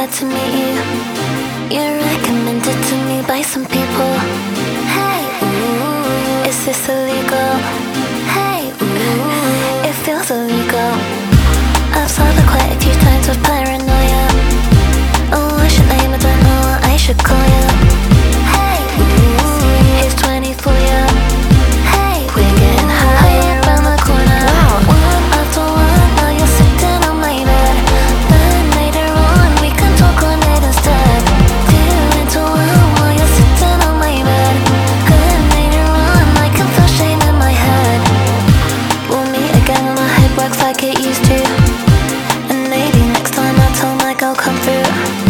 glad to meet you. You're recommended to me by some people. Hey, ooh, is this illegal? Hey, ooh, it feels illegal. I've solved it quite a few times with paranoia. Oh, what's your name? I don't know what I should call you. Hey, ooh, here's 20 for you. Hey, we're getting higher around the corner. Wow. One after one, now you're sitting on my bed. Then later on, we can talk all night instead. Two into one while you're sitting on my bed. Then later on, I can feel shame in my head. We'll meet again when my head works like it used to. And maybe next time I'll tell my girl come through.